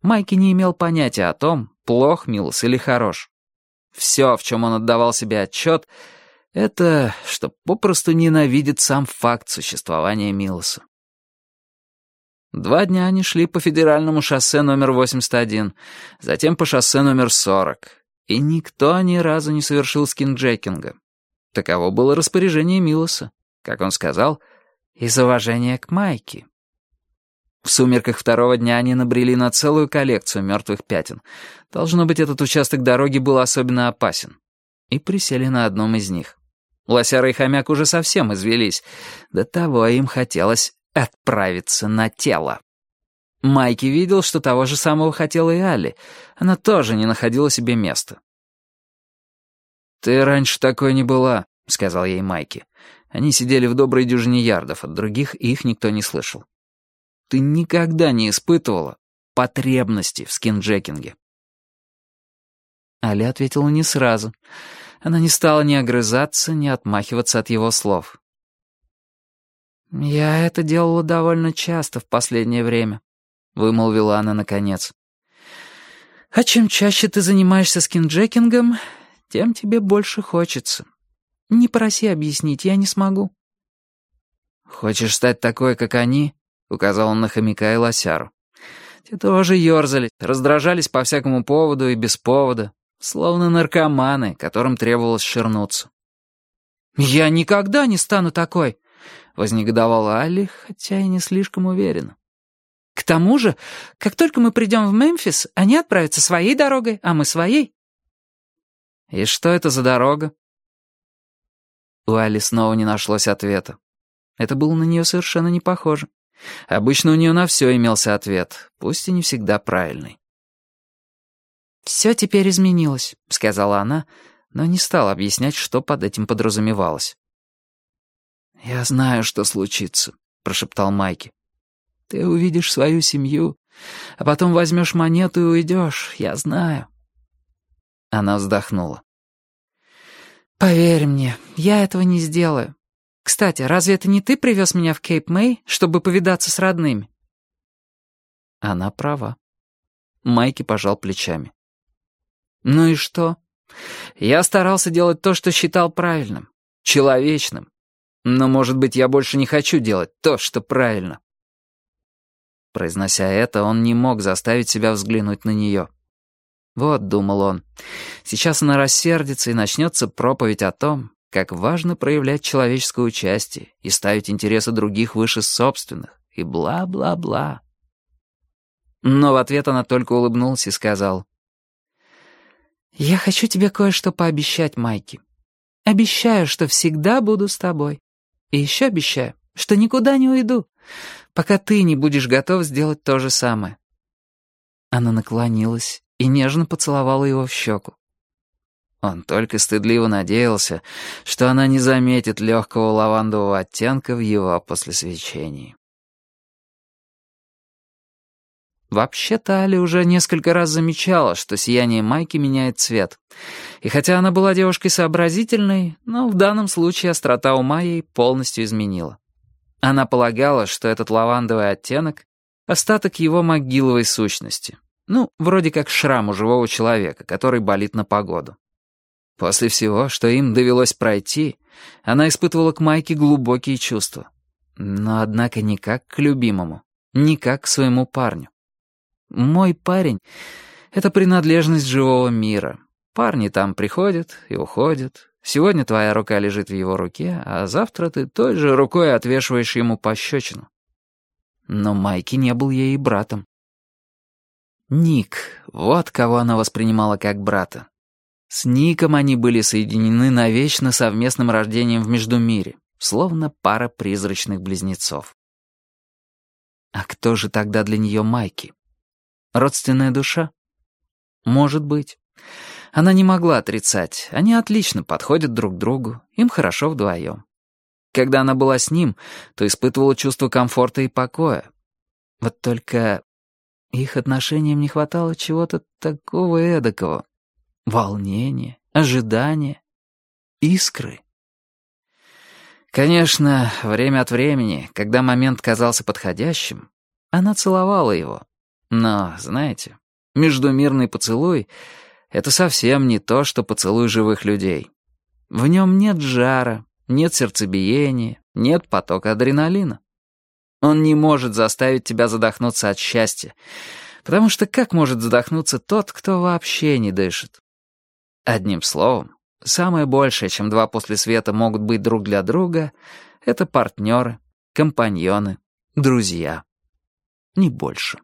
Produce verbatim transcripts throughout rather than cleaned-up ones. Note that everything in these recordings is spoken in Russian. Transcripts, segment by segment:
Майки не имел понятия о том, плох Милос или хорош. Все, в чем он отдавал себе отчет, это что попросту ненавидит сам факт существования Милоса. Два дня они шли по федеральному шоссе номер восемьдесят один, затем по шоссе номер сорок, и никто ни разу не совершил скинджекинга. Таково было распоряжение Милоса, как он сказал, из уважения к Майке. В сумерках второго дня они набрели на целую коллекцию мертвых пятен. Должно быть, этот участок дороги был особенно опасен. И присели на одном из них. Лосяра и хомяк уже совсем извелись. До того им хотелось отправиться на тело. Майки видел, что того же самого хотела и Алли. Она тоже не находила себе места. «Ты раньше такой не была», — сказал ей Майки. Они сидели в доброй дюжине ярдов, от других их никто не слышал. «Ты никогда не испытывала потребности в скинджекинге». Алли ответила не сразу. Она не стала ни огрызаться, ни отмахиваться от его слов. «Я это делала довольно часто в последнее время», — вымолвила она наконец. «А чем чаще ты занимаешься скинджекингом, тем тебе больше хочется. Не проси объяснить, я не смогу». «Хочешь стать такой, как они?» — указал он на хомяка и лосяру. Те тоже ерзали, раздражались по всякому поводу и без повода, словно наркоманы, которым требовалось ширнуться. «Я никогда не стану такой!» — вознегодовала Алли, хотя и не слишком уверенно. «К тому же, как только мы придем в Мемфис, они отправятся своей дорогой, а мы своей». «И что это за дорога?» У Алли снова не нашлось ответа. Это было на нее совершенно не похоже. Обычно у нее на все имелся ответ, пусть и не всегда правильный. «Все теперь изменилось», — сказала она, но не стала объяснять, что под этим подразумевалось. «Я знаю, что случится», — прошептал Майки. «Ты увидишь свою семью, а потом возьмешь монету и уйдешь, я знаю». Она вздохнула. «Поверь мне, я этого не сделаю. Кстати, разве это не ты привез меня в Кейп-Мэй, чтобы повидаться с родными?» Она права. Майки пожал плечами. «Ну и что? Я старался делать то, что считал правильным, человечным. Но, может быть, я больше не хочу делать то, что правильно». Произнося это, он не мог заставить себя взглянуть на нее. Вот, думал он, сейчас она рассердится и начнется проповедь о том, как важно проявлять человеческое участие и ставить интересы других выше собственных, и бла-бла-бла. Но в ответ она только улыбнулась и сказала: «Я хочу тебе кое-что пообещать, Майки. Обещаю, что всегда буду с тобой. И еще обещаю, что никуда не уйду, пока ты не будешь готов сделать то же самое». Она наклонилась и нежно поцеловала его в щеку. Он только стыдливо надеялся, что она не заметит легкого лавандового оттенка в его послесвечении. Вообще-то Али уже несколько раз замечала, что сияние Майки меняет цвет. И хотя она была девушкой сообразительной, но в данном случае острота ума ей полностью изменила. Она полагала, что этот лавандовый оттенок — остаток его могиловой сущности. Ну, вроде как шрам у живого человека, который болит на погоду. После всего, что им довелось пройти, она испытывала к Майке глубокие чувства. Но, однако, не как к любимому, не как к своему парню. Мой парень — это принадлежность живого мира. Парни там приходят и уходят. Сегодня твоя рука лежит в его руке, а завтра ты той же рукой отвешиваешь ему пощечину. Но Майки не был ей и братом. Ник — вот кого она воспринимала как брата. С Ником они были соединены навечно совместным рождением в Междумире, словно пара призрачных близнецов. А кто же тогда для нее Майки? Родственная душа? Может быть. Она не могла отрицать. Они отлично подходят друг другу, им хорошо вдвоем. Когда она была с ним, то испытывала чувство комфорта и покоя. Вот только их отношениям не хватало чего-то такого эдакого. Волнения, ожидания, искры. Конечно, время от времени, когда момент казался подходящим, она целовала его. Но, знаете, междумирный поцелуй — это совсем не то, что поцелуй живых людей. В нем нет жара, нет сердцебиения, нет потока адреналина. Он не может заставить тебя задохнуться от счастья, потому что как может задохнуться тот, кто вообще не дышит? Одним словом, самое большее, чем два после света могут быть друг для друга, это партнеры, компаньоны, друзья. Не больше.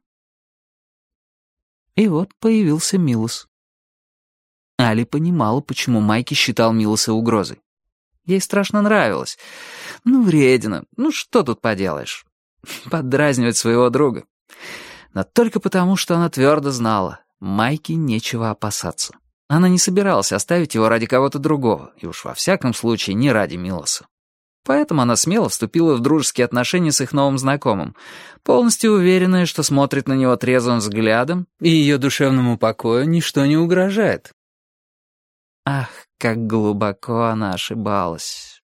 И вот появился Милос. Али понимала, почему Майки считал Милоса угрозой. Ей страшно нравилось. Ну, вредина, ну что тут поделаешь? Поддразнивать своего друга. Но только потому, что она твердо знала, Майке нечего опасаться. Она не собиралась оставить его ради кого-то другого, и уж во всяком случае не ради Милоса. Поэтому она смело вступила в дружеские отношения с их новым знакомым, полностью уверенная, что смотрит на него трезвым взглядом, и ее душевному покою ничто не угрожает. Ах, как глубоко она ошибалась.